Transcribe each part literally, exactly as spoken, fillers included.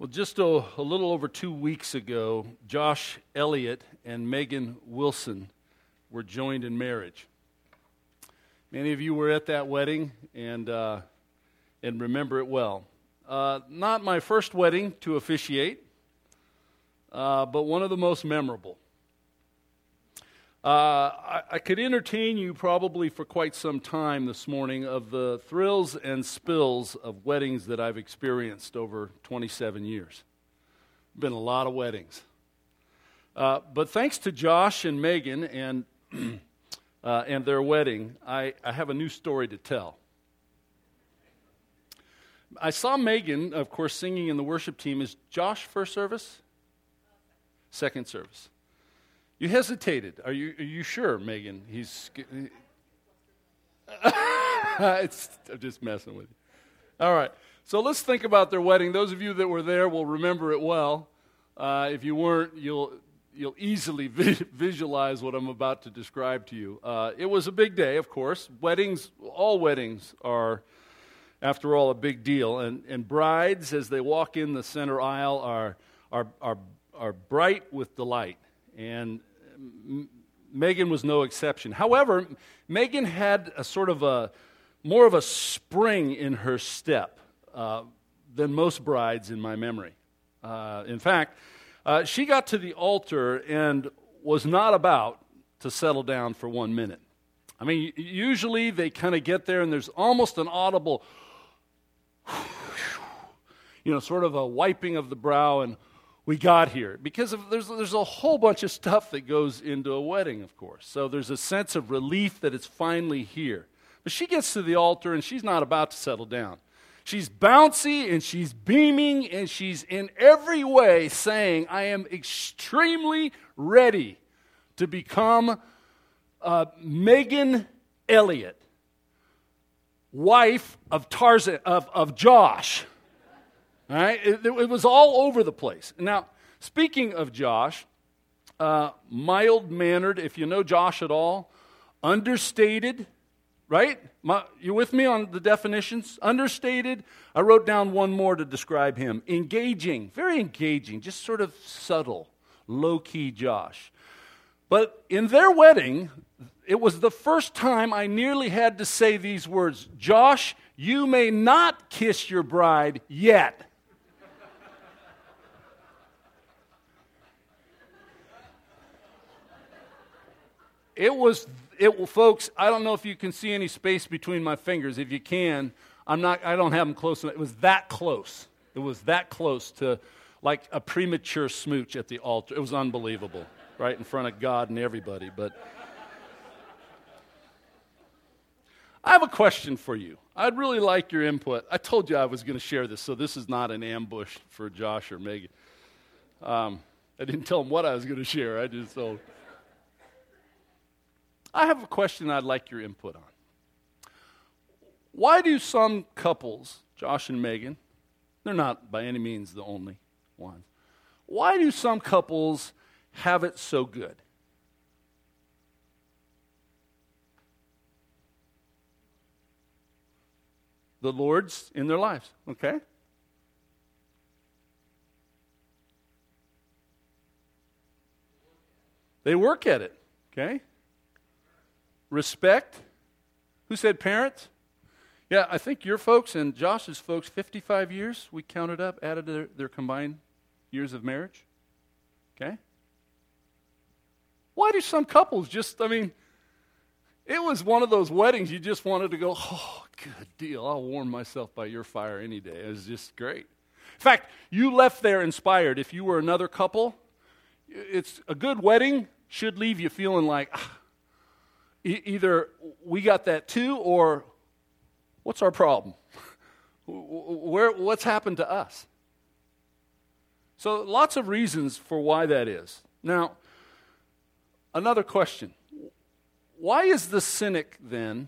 Well, just a, a little over two weeks ago, Josh Elliott and Megan Wilson were joined in marriage. Many of you were at that wedding and uh, and remember it well. Uh, not my first wedding to officiate, uh, but one of the most memorable. Uh, I, I could entertain you probably for quite some time this morning of the thrills and spills of weddings that I've experienced over twenty-seven years. Been a lot of weddings. Uh, but thanks to Josh and Megan and uh, and their wedding, I, I have a new story to tell. I saw Megan, of course, singing in the worship team. Is Josh first service? Second service. You hesitated. Are you are you sure, Megan? He's. it's, I'm just messing with you. All right. So let's think about their wedding. Those of you that were there will remember it well. Uh, if you weren't, you'll you'll easily vi- visualize what I'm about to describe to you. Uh, it was a big day, of course. Weddings, all weddings are, after all, a big deal. And and brides, as they walk in the center aisle, are are are are bright with delight. And Megan was no exception. However, Megan had a sort of a, more of a spring in her step uh, than most brides in my memory. Uh, in fact, uh, she got to the altar and was not about to settle down for one minute. I mean, usually they kind of get there and there's almost an audible, you know, sort of a wiping of the brow and we got here, because of, there's there's a whole bunch of stuff that goes into a wedding, of course. So there's a sense of relief that it's finally here. But she gets to the altar, and she's not about to settle down. She's bouncy, and she's beaming, and she's in every way saying, I am extremely ready to become uh, Megan Elliott, wife of Tarzan, of, of Josh. All right, it, it was all over the place. Now, speaking of Josh, uh, mild-mannered, if you know Josh at all, understated, right? My, you with me on the definitions? Understated. I wrote down one more to describe him. Engaging, very engaging, just sort of subtle, low-key Josh. But in their wedding, it was the first time I nearly had to say these words, Josh, you may not kiss your bride yet. It was, it folks, I don't know if you can see any space between my fingers. If you can, I'm not, I don't have them close enough. It was that close. It was that close to like a premature smooch at the altar. It was unbelievable, right in front of God and everybody. But I have a question for you. I'd really like your input. I told you I was going to share this, so this is not an ambush for Josh or Megan. Um, I didn't tell them what I was going to share. I just told. I have a question I'd like your input on. Why do some couples, Josh and Megan, they're not by any means the only ones, why do some couples have it so good? The Lord's in their lives, okay? They work at it, okay? Respect. Who said parents? Yeah, I think your folks and Josh's folks, fifty-five years, we counted up, added their, their combined years of marriage. Okay? Why do some couples just, I mean, it was one of those weddings you just wanted to go, oh, good deal. I'll warm myself by your fire any day. It was just great. In fact, you left there inspired. If you were another couple, it's a good wedding should leave you feeling like, ah, either we got that too, or what's our problem? Where, what's happened to us? So lots of reasons for why that is. Now, another question. Why is the cynic then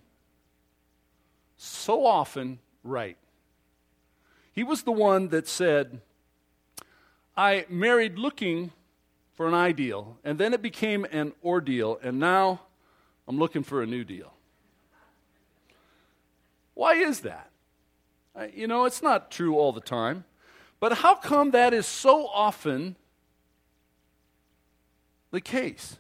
so often right? He was the one that said, I married looking for an ideal, and then it became an ordeal, and now I'm looking for a new deal. Why is that? You know, it's not true all the time. But how come that is so often the case?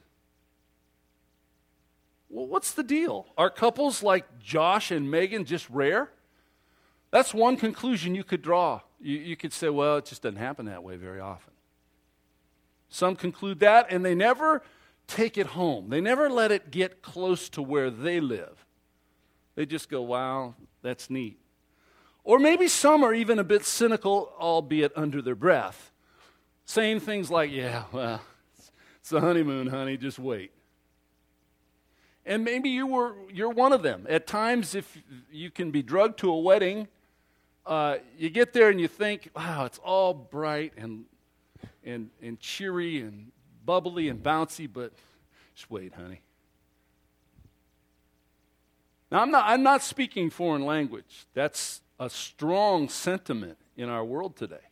Well, what's the deal? Are couples like Josh and Megan just rare? That's one conclusion you could draw. You, you could say, well, it just doesn't happen that way very often. Some conclude that, and they never take it home. They never let it get close to where they live. They just go, wow, that's neat. Or maybe some are even a bit cynical, albeit under their breath, saying things like, yeah, well, it's the honeymoon, honey, just wait. And maybe you were, you're one of them. At times, if you can be drugged to a wedding, uh, you get there and you think, wow, it's all bright and, and, and cheery and bubbly and bouncy, but just wait, honey. Now, I'm not, I'm not speaking foreign language. That's a strong sentiment in our world today.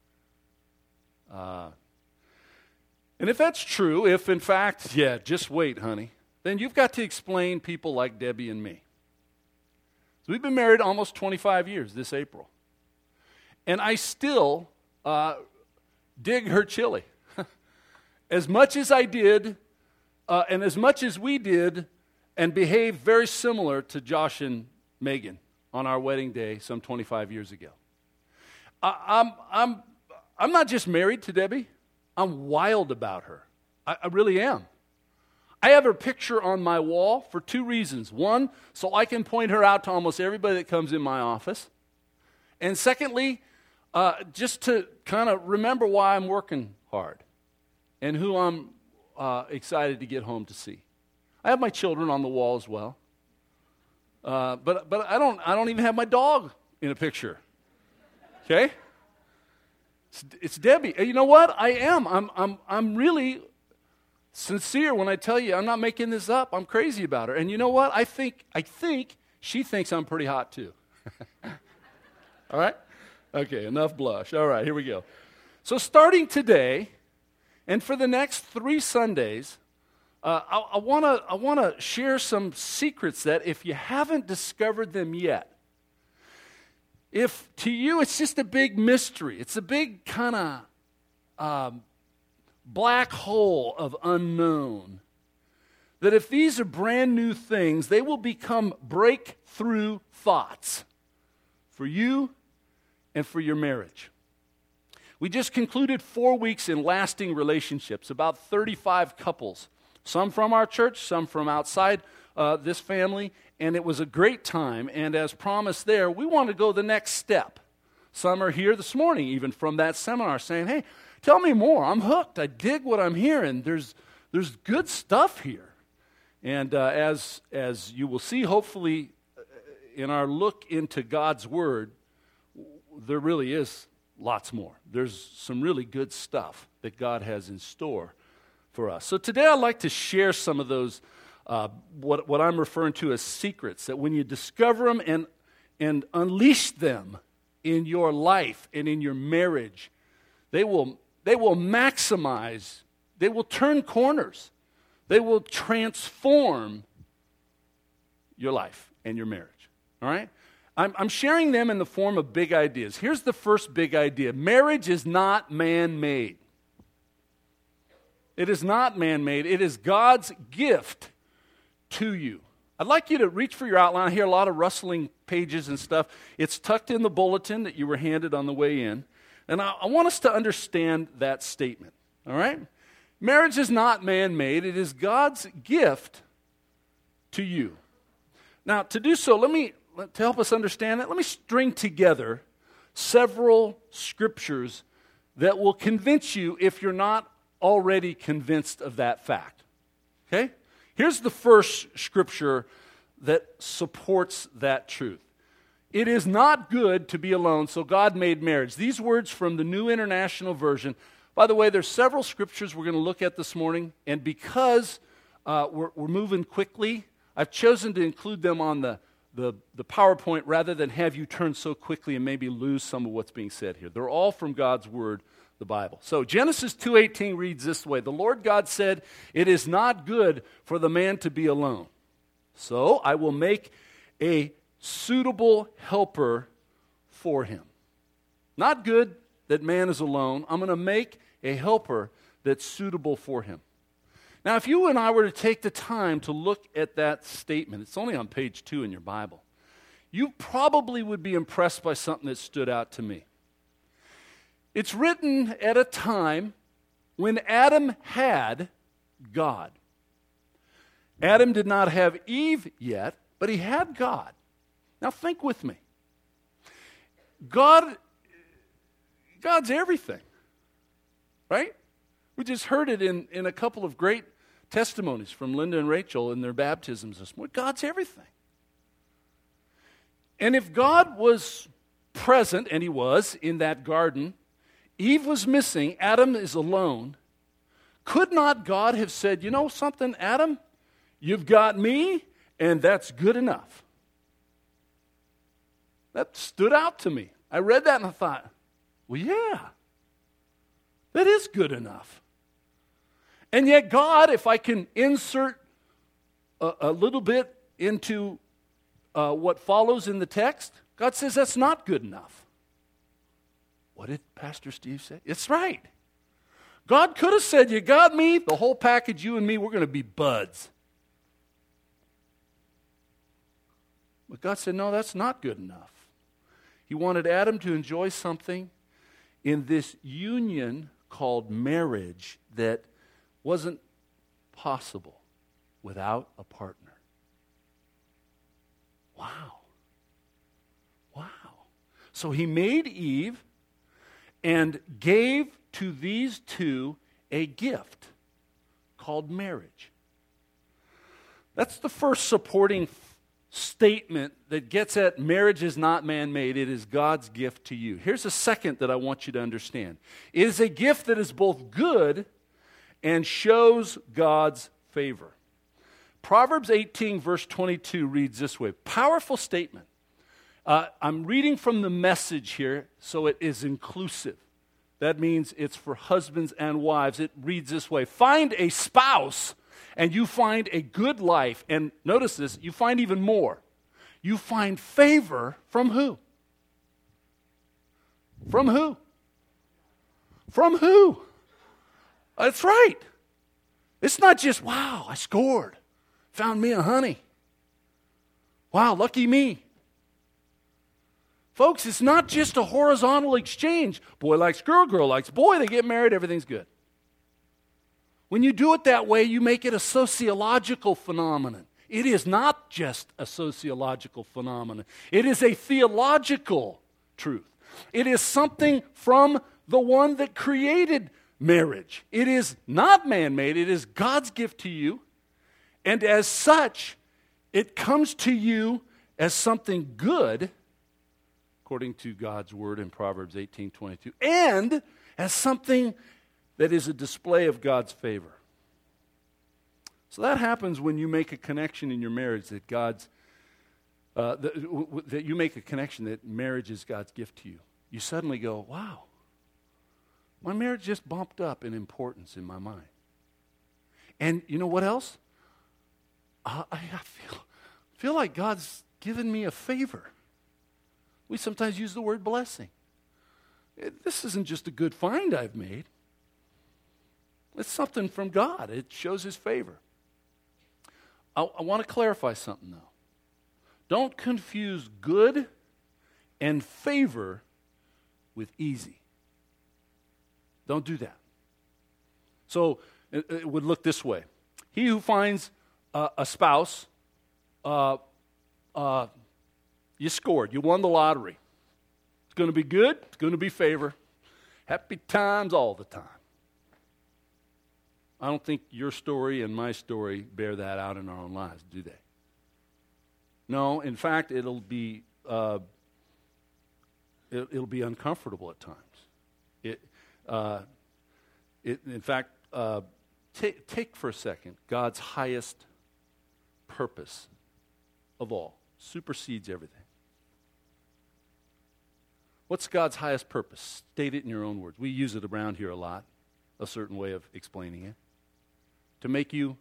Uh, and if that's true, if in fact, yeah, just wait, honey, then you've got to explain people like Debbie and me. So we've been married almost twenty-five years this April. And I still uh, dig her chili. As much as I did, uh, and as much as we did, and behaved very similar to Josh and Megan on our wedding day some twenty-five years ago. I, I'm, I'm, I'm not just married to Debbie. I'm wild about her. I, I really am. I have her picture on my wall for two reasons. One, so I can point her out to almost everybody that comes in my office. And secondly, uh, just to kind of remember why I'm working hard and who I'm uh, excited to get home to see. I have my children on the wall as well. Uh, but but I don't I don't even have my dog in a picture. Okay? It's, it's Debbie. You know what? I am. I'm I'm I'm really sincere when I tell you I'm not making this up. I'm crazy about her. And you know what? I think I think she thinks I'm pretty hot too. All right? Okay, enough blush. All right, here we go. So starting today and for the next three Sundays, uh, I, I want to I want to share some secrets that if you haven't discovered them yet, if to you it's just a big mystery, it's a big kind of um, black hole of unknown, that if these are brand new things, they will become breakthrough thoughts for you and for your marriage. We just concluded four weeks in lasting relationships, about thirty-five couples, some from our church, some from outside uh, this family, and it was a great time. And as promised there, we want to go the next step. Some are here this morning, even from that seminar, saying, hey, tell me more. I'm hooked. I dig what I'm hearing. There's, there's good stuff here. And uh, as, as you will see, hopefully, in our look into God's Word, there really is lots more. There's some really good stuff that God has in store for us. So today I'd like to share some of those, uh, what, what I'm referring to as secrets, that when you discover them and, and unleash them in your life and in your marriage, they will, they will maximize, they will turn corners, they will transform your life and your marriage. All right? I'm, I'm sharing them in the form of big ideas. Here's the first big idea. Marriage is not man-made. It is not man-made. It is God's gift to you. I'd like you to reach for your outline. I hear a lot of rustling pages and stuff. It's tucked in the bulletin that you were handed on the way in. And I, I want us to understand that statement. All right? Marriage is not man-made. It is God's gift to you. Now, to do so, let me... to help us understand that, let me string together several scriptures that will convince you if you're not already convinced of that fact. Okay? Here's the first scripture that supports that truth. It is not good to be alone, so God made marriage. These words from the New International Version. By the way, there's several scriptures we're going to look at this morning, and because uh, we're, we're moving quickly, I've chosen to include them on the The, the PowerPoint rather than have you turn so quickly and maybe lose some of what's being said here. They're all from God's Word, the Bible. So Genesis two eighteen reads this way. The Lord God said, it is not good for the man to be alone. So I will make a suitable helper for him. Not good, that man is alone, I'm going to make a helper that's suitable for him. Now, if you and I were to take the time to look at that statement, it's only on page two in your Bible, you probably would be impressed by something that stood out to me. It's written at a time when Adam had God. Adam did not have Eve yet, but he had God. Now think with me. God, God's everything, right? We just heard it in, in a couple of great testimonies from Linda and Rachel in their baptisms this morning. God's everything. And if God was present, and he was, in that garden, Eve was missing, Adam is alone, could not God have said, you know something, Adam, you've got me, and that's good enough? That stood out to me. I read that and I thought, well, yeah, that is good enough. And yet God, if I can insert a, a little bit into uh, what follows in the text, God says that's not good enough. What did Pastor Steve say? It's right. God could have said, you got me, the whole package, you and me, we're going to be buds. But God said, no, that's not good enough. He wanted Adam to enjoy something in this union called marriage that wasn't possible without a partner. Wow. Wow. So he made Eve and gave to these two a gift called marriage. That's the first supporting statement that gets at marriage is not man-made. It is God's gift to you. Here's a second that I want you to understand. It is a gift that is both good and shows God's favor. Proverbs eighteen, verse twenty-two reads this way. Powerful statement. Uh, I'm reading from the Message here, so it is inclusive. That means it's for husbands and wives. It reads this way. Find a spouse and you find a good life. And notice this, you find even more. You find favor from who? From who? From who? That's right. It's not just, wow, I scored. Found me a honey. Wow, lucky me. Folks, it's not just a horizontal exchange. Boy likes girl, girl likes boy, they get married, everything's good. When you do it that way, you make it a sociological phenomenon. It is not just a sociological phenomenon. It is a theological truth. It is something from the one that created marriage. It is not man-made. It is God's gift to you. And as such, it comes to you as something good, according to God's word in Proverbs eighteen twenty-two, and as something that is a display of God's favor. So that happens when you make a connection in your marriage that God's, uh, that, w- w- that you make a connection that marriage is God's gift to you. You suddenly go, wow, my marriage just bumped up in importance in my mind. And you know what else? I, I feel, feel like God's given me a favor. We sometimes use the word blessing. It, this isn't just a good find I've made. It's something from God. It shows His favor. I, I want to clarify something, though. Don't confuse good and favor with easy. Don't do that. So it, it would look this way. He who finds uh, a spouse, uh, uh, you scored. You won the lottery. It's going to be good. It's going to be favor. Happy times all the time. I don't think your story and my story bear that out in our own lives, do they? No, in fact, it'll be uh, it, it'll be uncomfortable at times. It, uh, it in fact, uh, take take for a second God's highest purpose of all supersedes everything. What's God's highest purpose? State it in your own words. We use it around here a lot, a certain way of explaining it. To make you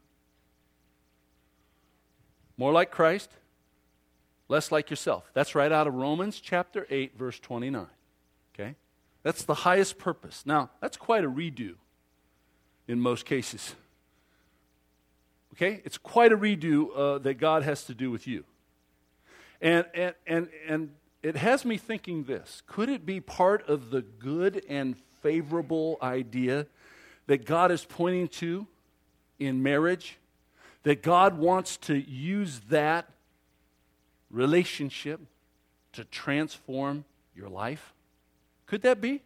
more like Christ, less like yourself. That's right out of Romans chapter eight, verse twenty-nine. Okay? That's the highest purpose. Now, that's quite a redo in most cases. Okay? It's quite a redo uh, that God has to do with you. And, and, and, and it has me thinking this. Could it be part of the good and favorable idea that God is pointing to in marriage? That God wants to use that relationship to transform your life? Could that be?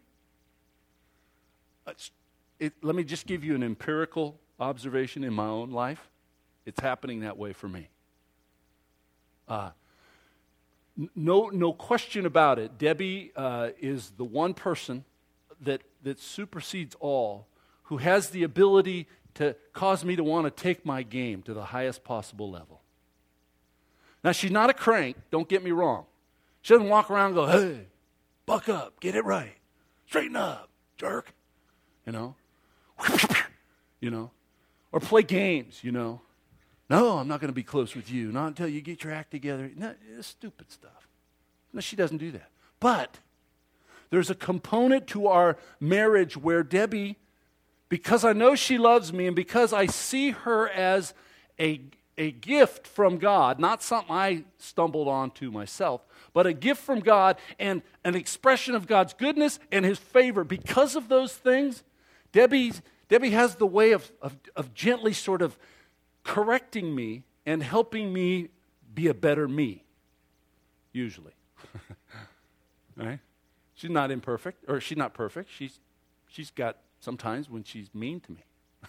It's, it, let me just give you an empirical observation in my own life. It's happening that way for me. Uh, n- no, no question about it. Debbie uh, is the one person that, that supersedes all, who has the ability to cause me to want to take my game to the highest possible level. Now, she's not a crank, don't get me wrong. She doesn't walk around and go, hey, buck up, get it right, straighten up, jerk, you know, you know, or play games, you know. No, I'm not going to be close with you, not until you get your act together. No, it's stupid stuff. No, she doesn't do that. But there's a component to our marriage where Debbie, because I know she loves me and because I see her as a, a gift from God, not something I stumbled onto myself, but a gift from God and an expression of God's goodness and His favor. Because of those things, Debbie's, Debbie has the way of, of, of gently sort of correcting me and helping me be a better me, usually. Right? She's not imperfect, or she's not perfect. She's she's got sometimes when she's mean to me.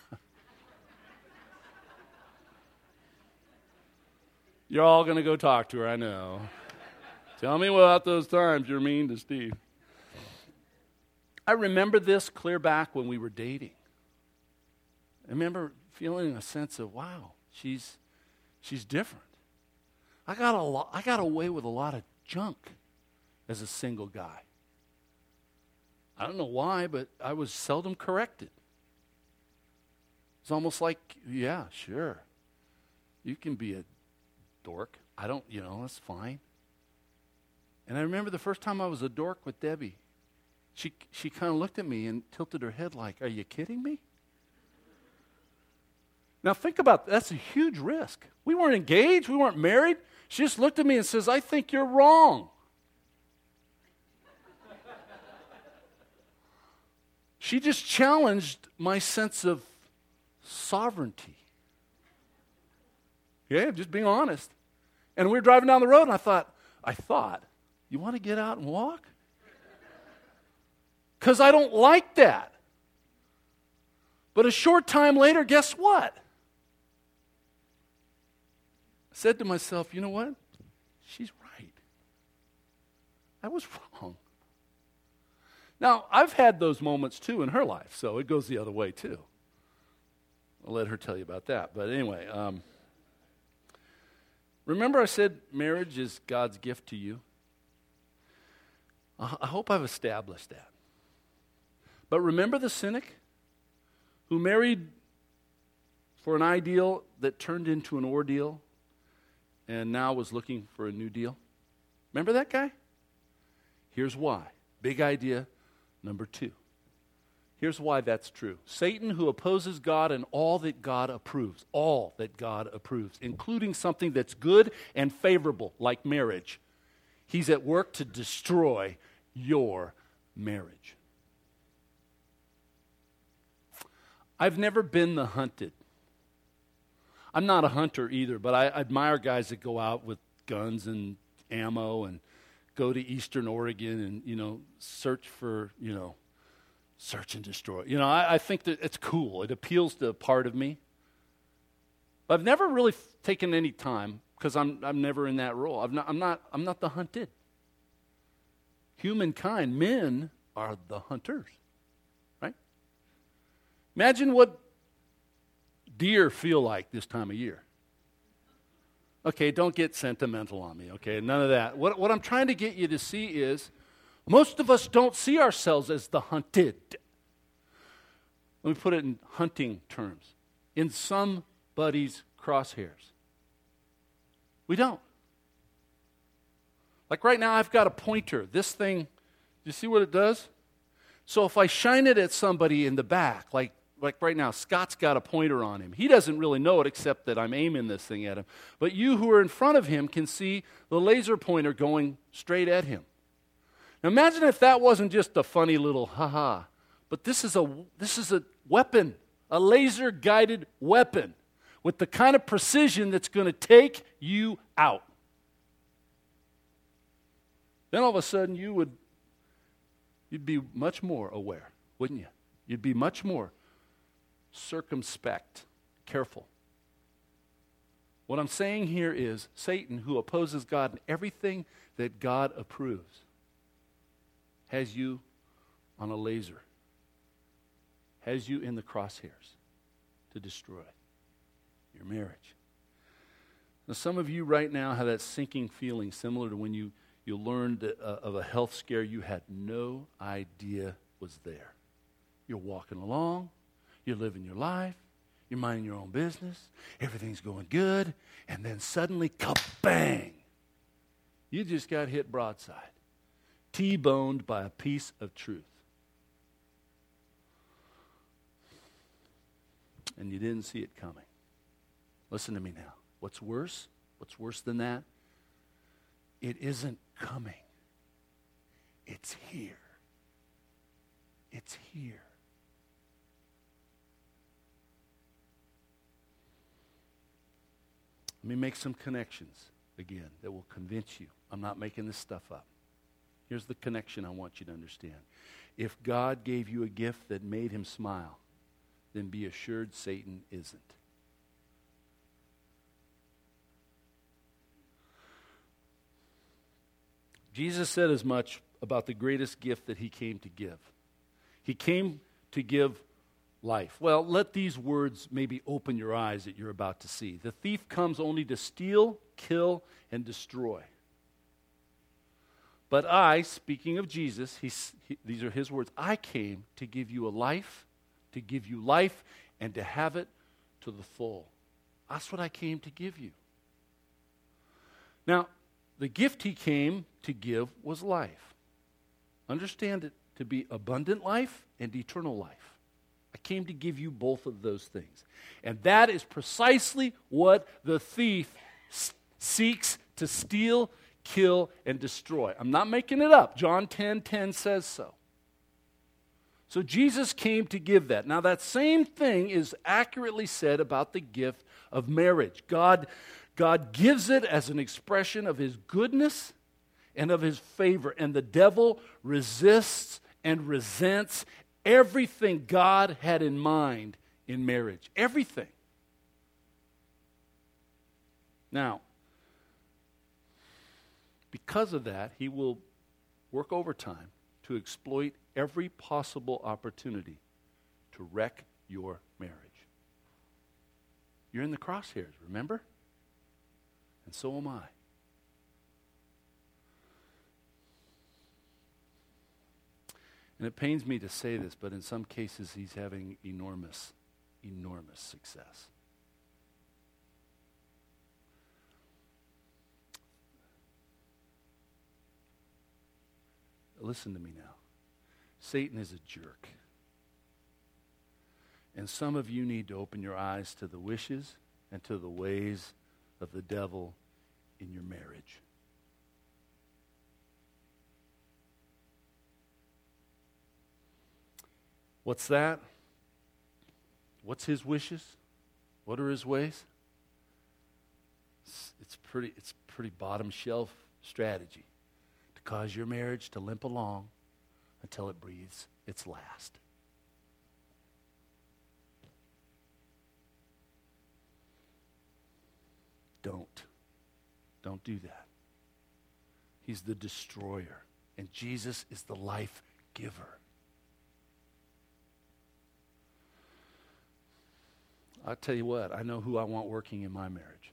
You're all going to go talk to her, I know. Tell me about those times you're mean to Steve. I remember this clear back when we were dating. I remember feeling a sense of, wow, she's she's different. I got a lot, I got away with a lot of junk as a single guy. I don't know why, but I was seldom corrected. It's almost like, yeah, sure. You can be a dork. I don't, you know, that's fine. And I remember the first time I was a dork with Debbie, she she kind of looked at me and tilted her head like, are you kidding me? Now think about that. That's a huge risk. We weren't engaged. We weren't married. She just looked at me and says, I think you're wrong. She just challenged my sense of sovereignty. Yeah, just being honest. And we were driving down the road, and I thought, I thought, you want to get out and walk? Because I don't like that. But a short time later, guess what? I said to myself, you know what? She's right. I was wrong. Now, I've had those moments too in her life, so it goes the other way too. I'll let her tell you about that. But anyway, um, remember I said marriage is God's gift to you? I hope I've established that. But remember the cynic who married for an ideal that turned into an ordeal and now was looking for a new deal? Remember that guy? Here's why. Big idea number two. Here's why that's true. Satan, who opposes God and all that God approves, all that God approves, including something that's good and favorable, like marriage, he's at work to destroy your marriage. I've never been the hunted. I'm not a hunter either, but I admire guys that go out with guns and ammo and go to Eastern Oregon and, you know, search for, you know, search and destroy. You know, I, I think that it's cool. It appeals to a part of me. But I've never really f- taken any time because I'm I'm never in that role. I'm not I'm not I'm not the hunted. Humankind, men are the hunters, right? Imagine what deer feel like this time of year. Okay, don't get sentimental on me, okay? None of that. What, what I'm trying to get you to see is most of us don't see ourselves as the hunted. Let me put it in hunting terms. In somebody's crosshairs. We don't. Like right now, I've got a pointer. This thing, you see what it does? So if I shine it at somebody in the back, like, like right now, Scott's got a pointer on him. He doesn't really know it except that I'm aiming this thing at him. But you who are in front of him can see the laser pointer going straight at him. Now imagine if that wasn't just a funny little ha-ha, but this is a this is a weapon, a laser-guided weapon with the kind of precision that's going to take you out. Then all of a sudden you would you'd be much more aware, wouldn't you? You'd be much more circumspect, careful. What I'm saying here is Satan, who opposes God in everything that God approves, has you on a laser, has you in the crosshairs to destroy your marriage. Now, some of you right now have that sinking feeling similar to when you, you learned uh, of a health scare you had no idea was there. You're walking along, you're living your life, you're minding your own business, everything's going good, and then suddenly, kabang! You just got hit broadside. T-boned by a piece of truth. And you didn't see it coming. Listen to me now. What's worse? What's worse than that? It isn't coming. It's here. It's here. Let me make some connections again that will convince you. I'm not making this stuff up. Here's the connection I want you to understand. If God gave you a gift that made him smile, then be assured Satan isn't. Jesus said as much about the greatest gift that he came to give. He came to give life. Well, let these words maybe open your eyes that you're about to see. The thief comes only to steal, kill, and destroy. But I, speaking of Jesus, he, he, these are his words, I came to give you a life, to give you life, and to have it to the full. That's what I came to give you. Now, the gift he came to give was life. Understand it to be abundant life and eternal life. I came to give you both of those things. And that is precisely what the thief s- seeks to steal, kill, and destroy. I'm not making it up. John ten ten says so. So Jesus came to give that. Now that same thing is accurately said about the gift of marriage. God, God gives it as an expression of his goodness and of his favor. And the devil resists and resents everything God had in mind in marriage. Everything. Now, because of that, he will work overtime to exploit every possible opportunity to wreck your marriage. You're in the crosshairs, remember? And so am I. And it pains me to say this, but in some cases he's having enormous, enormous success. Listen to me now. Satan is a jerk. And some of you need to open your eyes to the wishes and to the ways of the devil in your marriage. What's that? What's his wishes? What are his ways? It's, it's pretty it's pretty bottom shelf strategy to cause your marriage to limp along until it breathes its last. Don't. Don't do that. He's the destroyer, and Jesus is the life giver. I'll tell you what, I know who I want working in my marriage.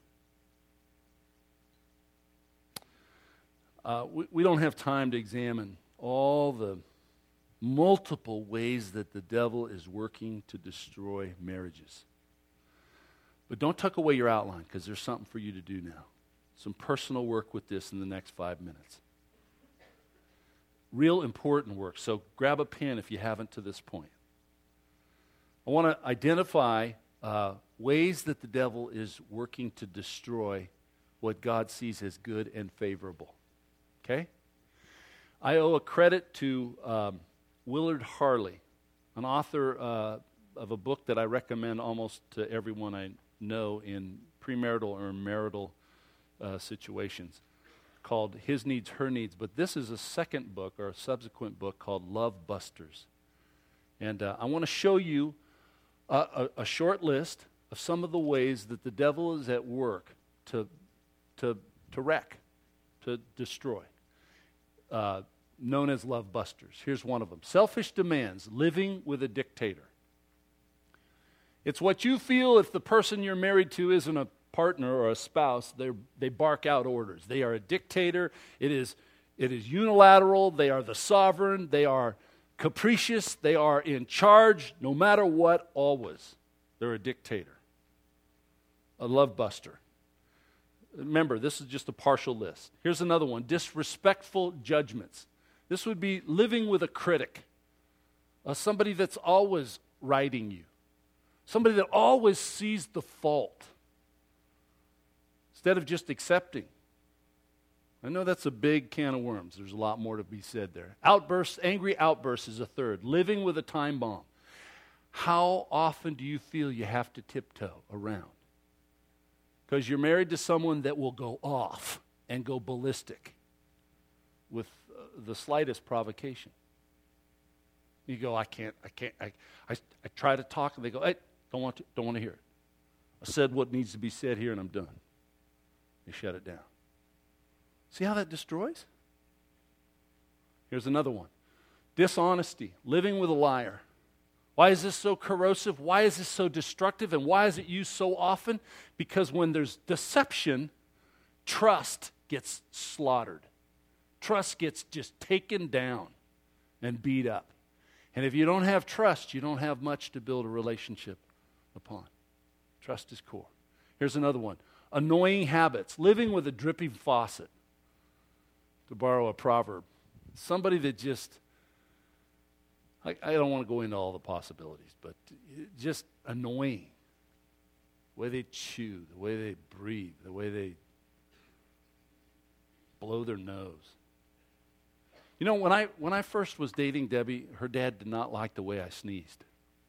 Uh, we, we don't have time to examine all the multiple ways that the devil is working to destroy marriages. But don't tuck away your outline, because there's something for you to do now. Some personal work with this in the next five minutes. real important work. So grab a pen if you haven't to this point. I want to identify uh, ways that the devil is working to destroy what God sees as good and favorable. Okay? I owe a credit to um, Willard Harley, an author uh, of a book that I recommend almost to everyone I know in premarital or marital uh, situations, called His Needs, Her Needs. But this is a second book or a subsequent book called Love Busters. And uh, I want to show you a, a, a short list of some of the ways that the devil is at work to, to, to wreck, to destroy, uh, known as love busters. Here's one of them. Selfish demands, living with a dictator. It's what you feel if the person you're married to isn't a partner or a spouse. They they bark out orders. They are a dictator. It is it is unilateral. They are the sovereign. They are capricious. They are in charge no matter what, always. They're a dictator. A love buster. Remember, this is just a partial list. Here's another one. Disrespectful judgments. This would be living with a critic. Uh, somebody that's always righting you. Somebody that always sees the fault instead of just accepting. I know that's a big can of worms. There's a lot more to be said there. Outbursts, angry outbursts is a third. Living with a time bomb. How often do you feel you have to tiptoe around? Because you're married to someone that will go off and go ballistic with uh, the slightest provocation. You go, I can't, I can't, I, I, I try to talk, and they go, hey, don't want to, don't want to hear it. I said what needs to be said here, and I'm done. They shut it down. See how that destroys? Here's another one. Dishonesty, living with a liar. Why is this so corrosive? Why is this so destructive? And why is it used so often? Because when there's deception, trust gets slaughtered. Trust gets just taken down and beat up. And if you don't have trust, you don't have much to build a relationship upon. Trust is core. Here's another one. Annoying habits. Living with a dripping faucet. To borrow a proverb. Somebody that just, I, I don't want to go into all the possibilities, but just annoying. The way they chew, the way they breathe, the way they blow their nose. You know, when I when I first was dating Debbie, her dad did not like the way I sneezed.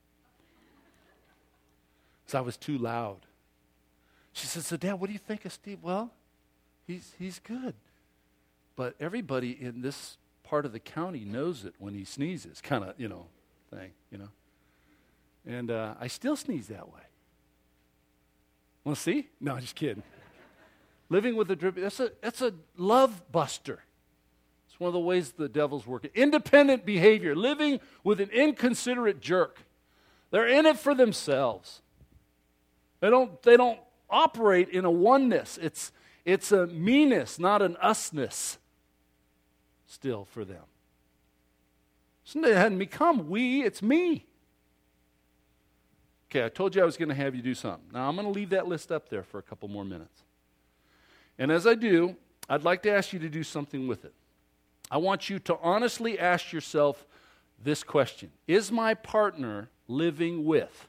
Because I was too loud. She said, so Dad, what do you think of Steve? Well, he's he's good. But everybody in this part of the county knows it when he sneezes, kind of, you know, thing, you know. And uh, I still sneeze that way. Want to see? No, just kidding. Living with a drip, that's a, that's a love buster. It's one of the ways the devil's working. Independent behavior, living with an inconsiderate jerk. They're in it for themselves. They don't, they don't operate in a oneness. It's, it's a me-ness, not an us-ness still for them. So it hadn't become we, it's me. Okay, I told you I was going to have you do something. Now I'm going to leave that list up there for a couple more minutes. And as I do, I'd like to ask you to do something with it. I want you to honestly ask yourself this question. Is my partner living with?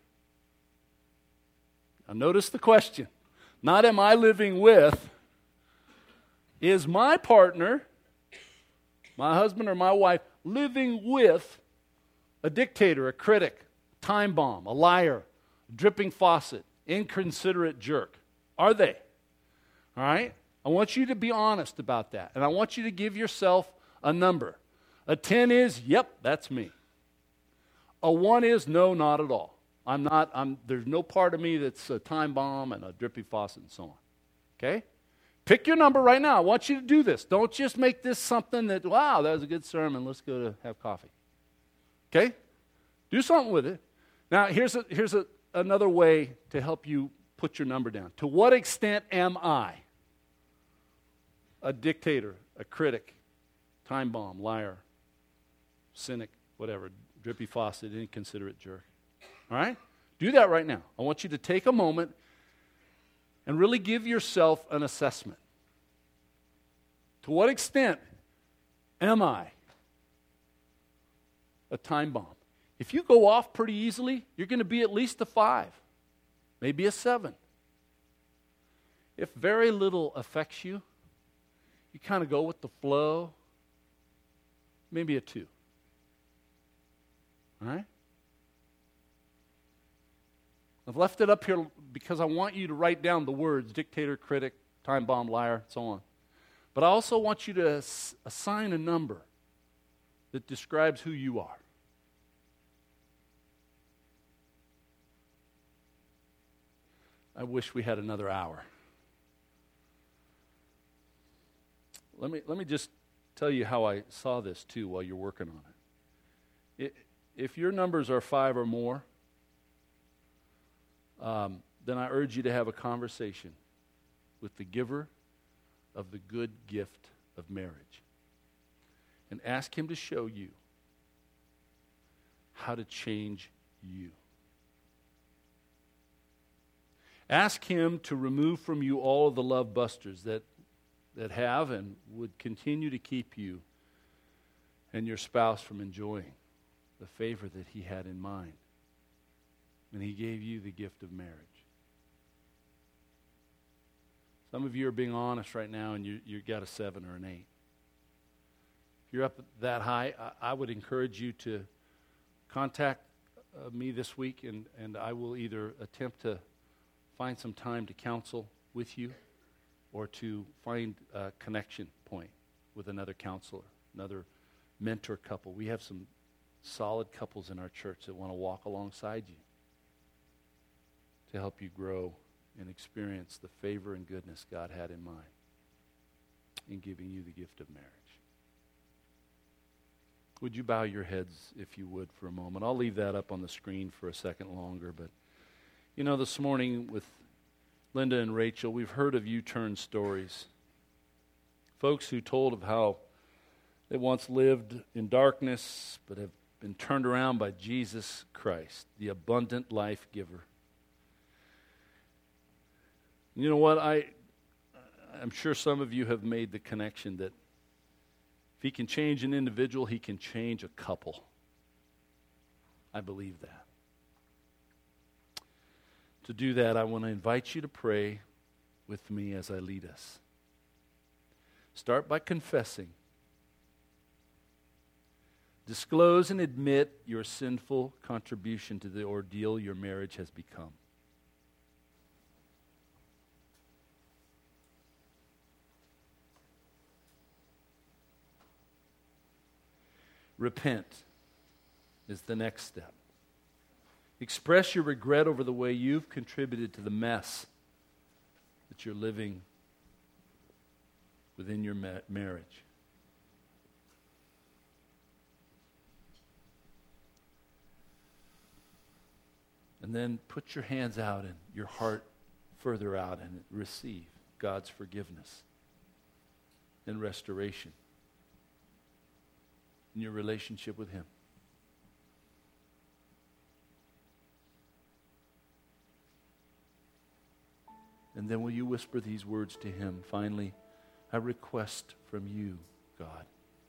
Now notice the question. Not am I living with. Is my partner, my husband or my wife, living with a dictator, a critic, time bomb, a liar, a dripping faucet, inconsiderate jerk? Are they? All right? I want you to be honest about that. And I want you to give yourself a number. A ten is, yep, that's me. A one is, no, not at all. I'm not, I'm, there's no part of me that's a time bomb and a dripping faucet and so on. Okay? Pick your number right now. I want you to do this. Don't just make this something that, wow, that was a good sermon. Let's go to have coffee. Okay? Do something with it. Now, here's a, here's a, another way to help you put your number down. To what extent am I a dictator, a critic, time bomb, liar, cynic, whatever, drippy faucet, inconsiderate jerk? All right? Do that right now. I want you to take a moment and really give yourself an assessment. To what extent am I a time bomb. If you go off pretty easily, you're going to be at least a five, maybe a seven. If very little affects you, you kind of go with the flow, maybe a two. All right? I've left it up here because I want you to write down the words dictator, critic, time bomb, liar, so on. But I also want you to ass- assign a number that describes who you are. I wish we had another hour. Let me, let me just tell you how I saw this too while you're working on it. it if your numbers are five or more, um, then I urge you to have a conversation with the giver of the good gift of marriage and ask him to show you how to change you. Ask him to remove from you all of the love busters that that have and would continue to keep you and your spouse from enjoying the favor that he had in mind when he gave you the gift of marriage. Some of you are being honest right now and you, you've got a seven or an eight. If you're up that high, I, I would encourage you to contact uh, me this week and, and I will either attempt to find some time to counsel with you or to find a connection point with another counselor, another mentor couple. We have some solid couples in our church that want to walk alongside you to help you grow and experience the favor and goodness God had in mind in giving you the gift of marriage. Would you bow your heads, if you would, for a moment? I'll leave that up on the screen for a second longer, but you know, this morning with Linda and Rachel, we've heard of U-turn stories. Folks who told of how they once lived in darkness but have been turned around by Jesus Christ, the abundant life giver. You know what? I, I'm sure some of you have made the connection that if he can change an individual, he can change a couple. I believe that. To do that, I want to invite you to pray with me as I lead us. Start by confessing. Disclose and admit your sinful contribution to the ordeal your marriage has become. Repent is the next step. Express your regret over the way you've contributed to the mess that you're living within your ma- marriage. And then put your hands out and your heart further out and receive God's forgiveness and restoration in your relationship with him. And then will you whisper these words to him? Finally, I request from you, God,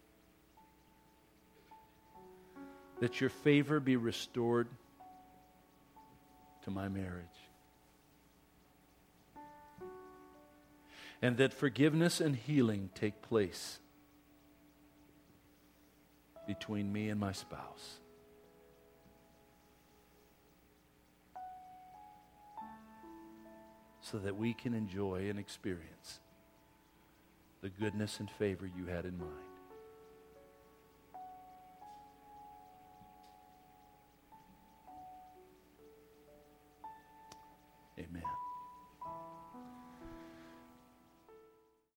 that your favor be restored to my marriage. And that forgiveness and healing take place between me and my spouse. So that we can enjoy and experience the goodness and favor you had in mind.